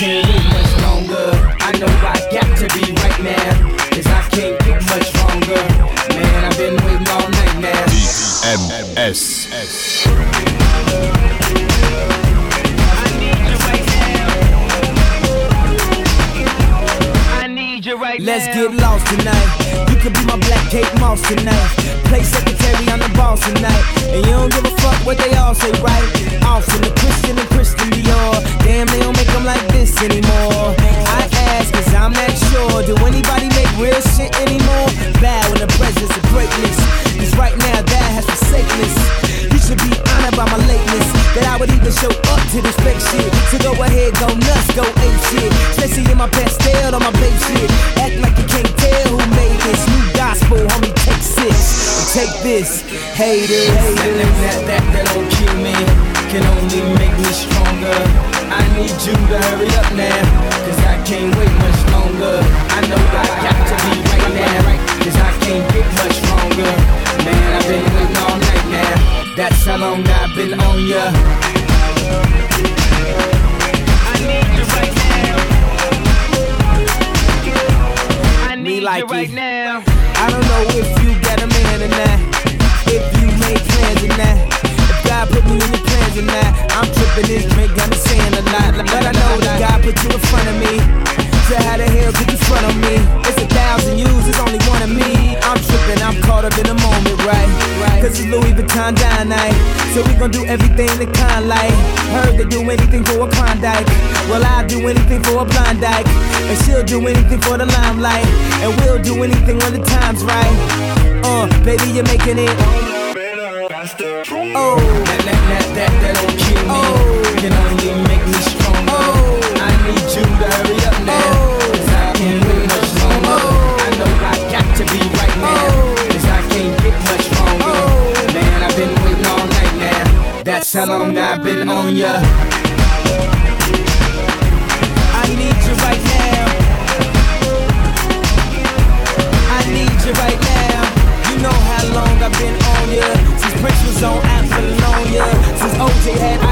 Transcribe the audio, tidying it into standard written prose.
can't wait much longer. I know I got to be right now, cause I can't get much stronger. Man, I've been waiting all night now. DMS. Let's get lost tonight. You could be my Black Kate Moss tonight. Play secretary, I'm the boss tonight. And you don't give a fuck what they all say, right? Off from the Christian and Christian Dior. Damn, they don't make them like this anymore. I ask, cause I'm not sure. Do anybody make real shit anymore? Bow in the presence of greatness. Cause right now, that has forsaken us. You should be honored by my lateness. That I would even show up to this fake shit. So go ahead, go nuts, go ape shit. Especially in my pastel on my babe shit. Act like you can't tell who made this. New gospel, homie, take 6 and take this. Haters, that don't kill me. Can only make me stronger. I need you to hurry up now, cause I can't wait much longer. I know I got to be right now, cause I can't get much stronger. Man, I've been waiting all night now. That's how long I've been on ya. I need you right now. I need you right now. I don't know if you got a man or not, if you made plans or not, if God put me in your plans or not. I'm tripping, this drink got me saying a lot, but I know that God put you in front of me. So how the hell could you front on me? It's 1,000 yous, it's only one of me. I'm tripping, I'm caught up in the moment, right? Cause it's Louis Vuitton dine night, so we gon' do everything the kind like. Heard they do anything for a Klondike. Well, I'll do anything for a blind dyke, and she'll do anything for the limelight, and we'll do anything when the time's right. Baby, you're making it. Oh, that don't kill me. Can only make me stronger. I need you to hurry up now, cause I can't wait much longer. I know I got to be right now, cause I can't get much stronger. Man, I've been waiting all night now. That's how long I've been on ya. I need you right now. I need you right now. You know how long I've been on ya. Since Prince was on Apollonia, since OJ had